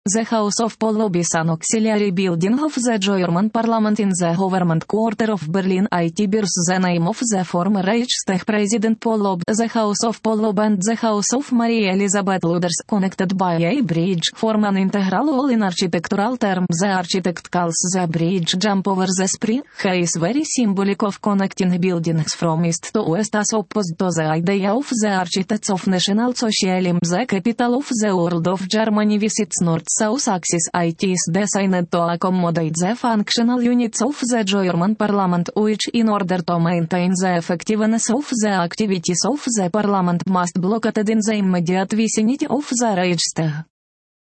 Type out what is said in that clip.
The House of Poll is an auxiliary building of the German parliament in the government quarter of Berlin. It bears the name of the former Reichstag President Paul. The House of Poll and the House of Marie Elizabeth Luders, connected by a bridge, form an integral whole in architectural terms. The architect calls the bridge jump over the Spree. He is very symbolic of connecting buildings from east to west as opposed to the idea of the architects of National Socialism. The capital of the world of Germany visits north-south axis. It is designed to accommodate the functional units of the German parliament, which, in order to maintain the effectiveness of the activities of the parliament, must be located in the immediate vicinity of the Reichstag.